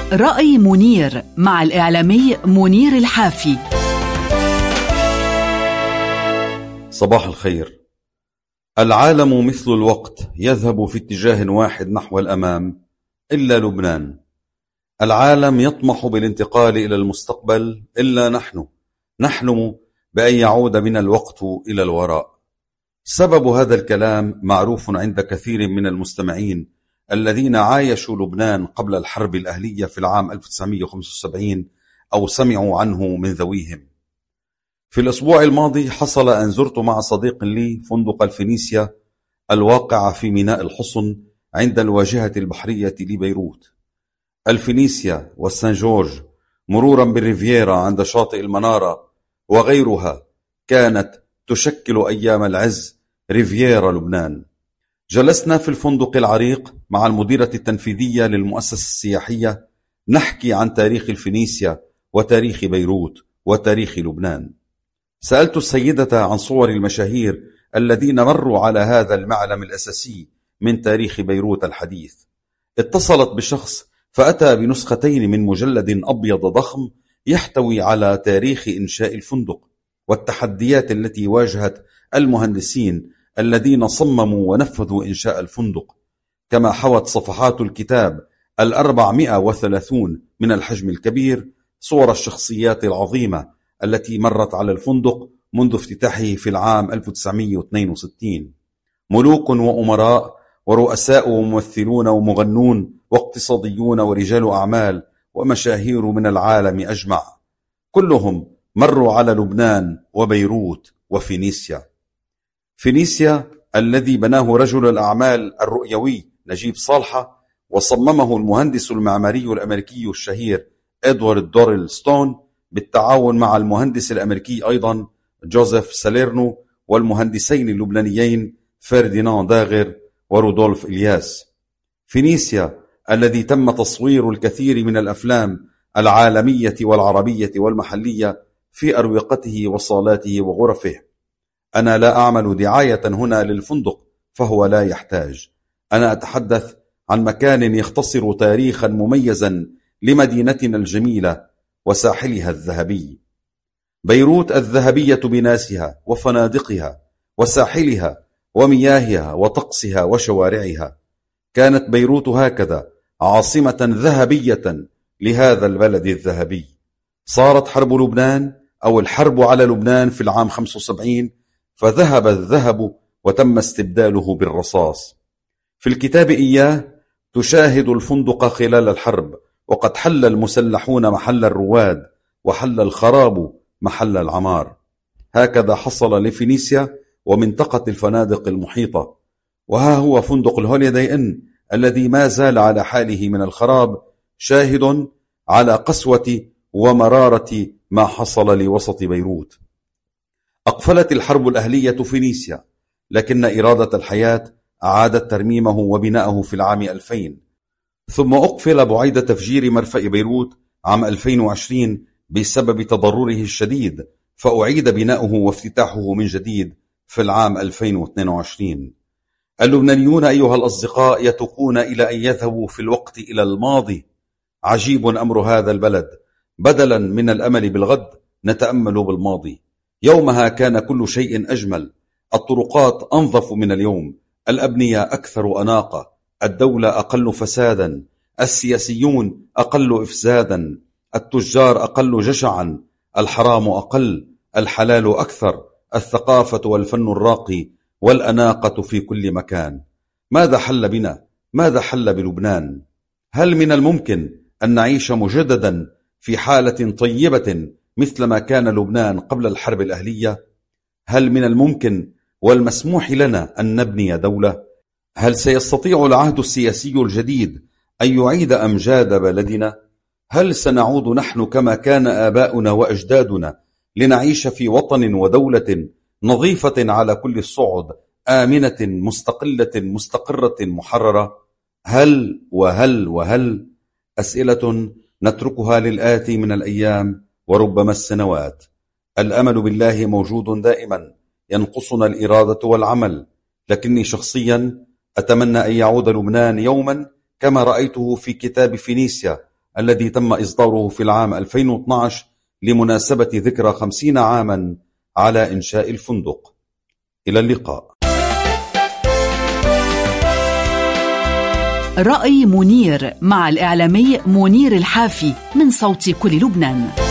رأي منير مع الإعلامي منير الحافي. صباح الخير. العالم مثل الوقت يذهب في اتجاه واحد نحو الأمام إلا لبنان. العالم يطمح بالانتقال إلى المستقبل إلا نحن نحلم بأن يعود بنا الوقت إلى الوراء. سبب هذا الكلام معروف عند كثير من المستمعين الذين عايشوا لبنان قبل الحرب الأهلية في العام 1975 أو سمعوا عنه من ذويهم. في الأسبوع الماضي حصل أن زرت مع صديق لي فندق الفينيسيا الواقع في ميناء الحصن عند الواجهة البحرية لبيروت. الفينيسيا والسان جورج مرورا بالريفييرا عند شاطئ المنارة وغيرها كانت تشكل أيام العز ريفييرا لبنان. جلسنا في الفندق العريق مع المديرة التنفيذية للمؤسسة السياحية نحكي عن تاريخ الفينيسيا وتاريخ بيروت وتاريخ لبنان. سألت السيدة عن صور المشاهير الذين مروا على هذا المعلم الأساسي من تاريخ بيروت الحديث. اتصلت بشخص فأتى بنسختين من مجلد أبيض ضخم يحتوي على تاريخ إنشاء الفندق والتحديات التي واجهت المهندسين الذين صمموا ونفذوا إنشاء الفندق، كما حوت صفحات الكتاب 430 من الحجم الكبير صور الشخصيات العظيمة التي مرت على الفندق منذ افتتاحه في العام 1962، ملوك وأمراء ورؤساء وممثلون ومغنون واقتصاديون ورجال أعمال ومشاهير من العالم أجمع، كلهم مروا على لبنان وبيروت وفينيسيا. فينيسيا الذي بناه رجل الأعمال الرؤيوي نجيب صالحة وصممه المهندس المعماري الأمريكي الشهير إدوارد دوريل ستون بالتعاون مع المهندس الأمريكي أيضا جوزيف ساليرنو والمهندسين اللبنانيين فرديناند داغر ورودولف إلياس. فينيسيا الذي تم تصوير الكثير من الأفلام العالمية والعربية والمحلية في أروقته وصالاته وغرفه. أنا لا أعمل دعاية هنا للفندق فهو لا يحتاج، أنا أتحدث عن مكان يختصر تاريخا مميزا لمدينتنا الجميلة وساحلها الذهبي. بيروت الذهبية بناسها وفنادقها وساحلها ومياهها وطقسها وشوارعها. كانت بيروت هكذا عاصمة ذهبية لهذا البلد الذهبي. صارت حرب لبنان أو الحرب على لبنان في العام 75 فذهب الذهب وتم استبداله بالرصاص. في الكتاب إياه تشاهد الفندق خلال الحرب وقد حل المسلحون محل الرواد وحل الخراب محل العمار. هكذا حصل لفينيسيا ومنطقة الفنادق المحيطة. وها هو فندق الهوليداي إن الذي ما زال على حاله من الخراب، شاهد على قسوة ومرارة ما حصل لوسط بيروت. أقفلت الحرب الأهلية فينيسيا، لكن إرادة الحياة أعادت ترميمه وبناءه في العام 2000، ثم أقفل بعيد تفجير مرفأ بيروت عام 2020 بسبب تضرره الشديد، فأعيد بناؤه وافتتاحه من جديد في العام 2022. اللبنانيون أيها الأصدقاء يتوقون إلى أن يذهبوا في الوقت إلى الماضي. عجيب أمر هذا البلد، بدلا من الأمل بالغد نتأمل بالماضي. يومها كان كل شيء أجمل، الطرقات أنظف من اليوم، الأبنية أكثر أناقة، الدولة أقل فسادا، السياسيون أقل إفسادا، التجار أقل جشعا، الحرام أقل، الحلال أكثر، الثقافة والفن الراقي والأناقة في كل مكان. ماذا حل بنا؟ ماذا حل بلبنان؟ هل من الممكن أن نعيش مجددا في حالة طيبة مثل ما كان لبنان قبل الحرب الأهلية؟ هل من الممكن والمسموح لنا أن نبني دولة؟ هل سيستطيع العهد السياسي الجديد أن يعيد أمجاد بلدنا؟ هل سنعود نحن كما كان آباؤنا وأجدادنا لنعيش في وطن ودولة نظيفة على كل الصعد، آمنة مستقلة مستقرة محررة؟ هل وهل وهل؟ أسئلة نتركها للآتي من الأيام وربما السنوات. الأمل بالله موجود دائما، ينقصنا الإرادة والعمل، لكني شخصيا أتمنى أن يعود لبنان يوما كما رأيته في كتاب فينيسيا الذي تم إصداره في العام 2012 لمناسبة ذكرى 50 عاما على إنشاء الفندق. إلى اللقاء. رأي منير مع الإعلامي منير الحافي من صوت كل لبنان.